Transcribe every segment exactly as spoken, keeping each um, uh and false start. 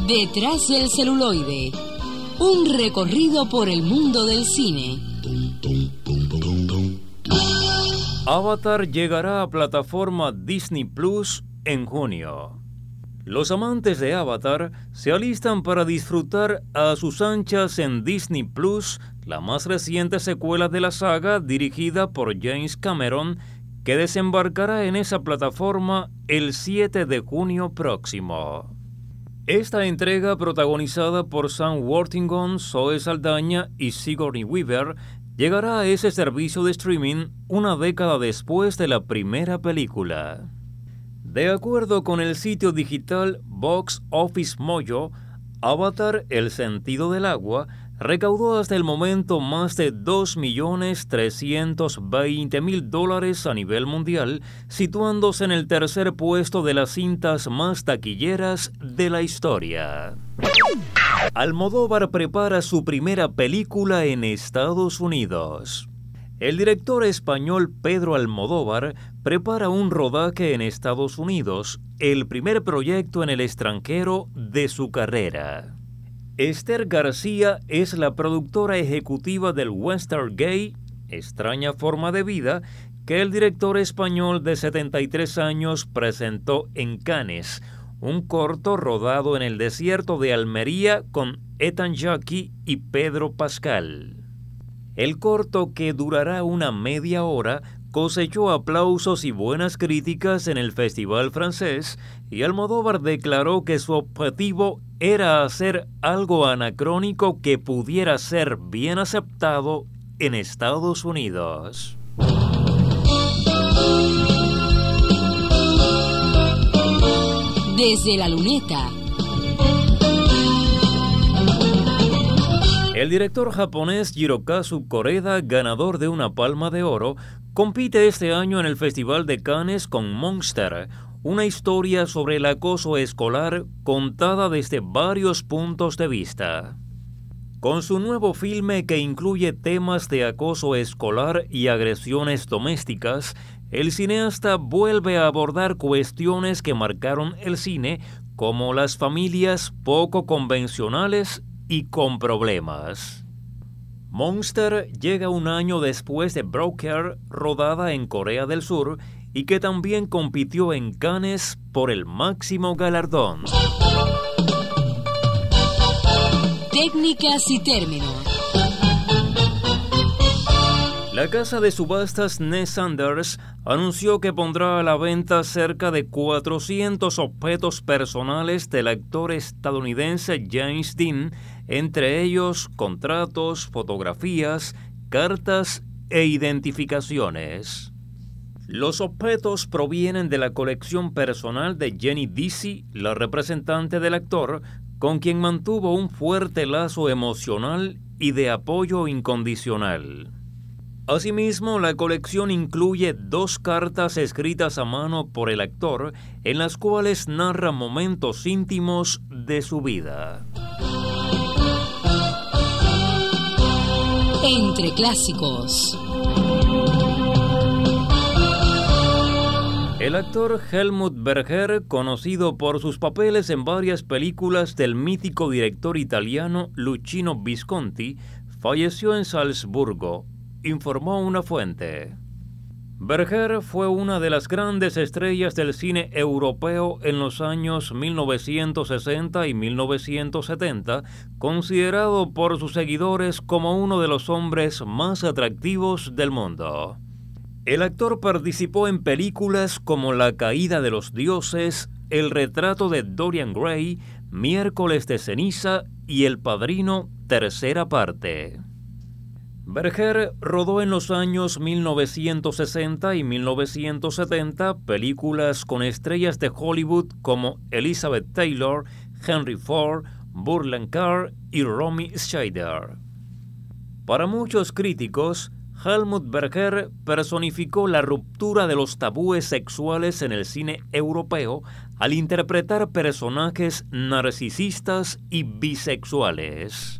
Detrás del celuloide, un recorrido por el mundo del cine. Avatar llegará a plataforma Disney Plus en junio. Los amantes de Avatar se alistan para disfrutar a sus anchas en Disney Plus, la más reciente secuela de la saga dirigida por James Cameron, que desembarcará en esa plataforma el siete de junio próximo. Esta entrega, protagonizada por Sam Worthington, Zoe Saldaña y Sigourney Weaver, llegará a ese servicio de streaming una década después de la primera película. De acuerdo con el sitio digital Box Office Mojo, Avatar: El sentido del agua recaudó hasta el momento más de dos millones trescientos veinte mil dólares a nivel mundial, situándose en el tercer puesto de las cintas más taquilleras de la historia. Almodóvar prepara su primera película en Estados Unidos. El director español Pedro Almodóvar prepara un rodaje en Estados Unidos, el primer proyecto en el extranjero de su carrera. Esther García es la productora ejecutiva del western gay, Extraña forma de vida, que el director español de setenta y tres años presentó en Cannes, un corto rodado en el desierto de Almería con Ethan Jackie y Pedro Pascal. El corto, que durará una media hora, cosechó aplausos y buenas críticas en el Festival francés, y Almodóvar declaró que su objetivo era hacer algo anacrónico que pudiera ser bien aceptado en Estados Unidos. Desde la luneta. El director japonés Hirokazu Koreda, ganador de una Palma de Oro, compite este año en el Festival de Cannes con Monster, una historia sobre el acoso escolar contada desde varios puntos de vista. Con su nuevo filme, que incluye temas de acoso escolar y agresiones domésticas, el cineasta vuelve a abordar cuestiones que marcaron el cine, como las familias poco convencionales y con problemas. Monster llega un año después de Broker, rodada en Corea del Sur, y que también compitió en Cannes por el máximo galardón. Técnicas y términos. La casa de subastas Ness Sanders anunció que pondrá a la venta cerca de cuatrocientos objetos personales del actor estadounidense James Dean, entre ellos contratos, fotografías, cartas e identificaciones. Los objetos provienen de la colección personal de Jenny Deasy, la representante del actor, con quien mantuvo un fuerte lazo emocional y de apoyo incondicional. Asimismo, la colección incluye dos cartas escritas a mano por el actor, en las cuales narra momentos íntimos de su vida. Entre clásicos. El actor Helmut Berger, conocido por sus papeles en varias películas del mítico director italiano Luchino Visconti, falleció en Salzburgo, informó una fuente. Berger fue una de las grandes estrellas del cine europeo en los años mil novecientos sesenta y mil novecientos setenta, considerado por sus seguidores como uno de los hombres más atractivos del mundo. El actor participó en películas como La caída de los dioses, El retrato de Dorian Gray, Miércoles de ceniza y El padrino, tercera parte. Berger rodó en los años mil novecientos sesenta y mil novecientos setenta películas con estrellas de Hollywood como Elizabeth Taylor, Henry Ford, Burt Lancaster y Romy Schneider. Para muchos críticos, Helmut Berger personificó la ruptura de los tabúes sexuales en el cine europeo al interpretar personajes narcisistas y bisexuales.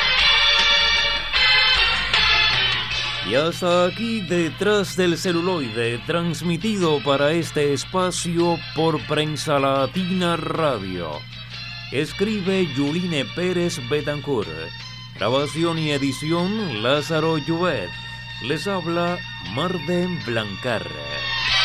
Y hasta aquí Detrás del celuloide, transmitido para este espacio por Prensa Latina Radio. Escribe Yuline Pérez Betancourt. Grabación y edición Lázaro Lluvet. Les habla Marden Blancar.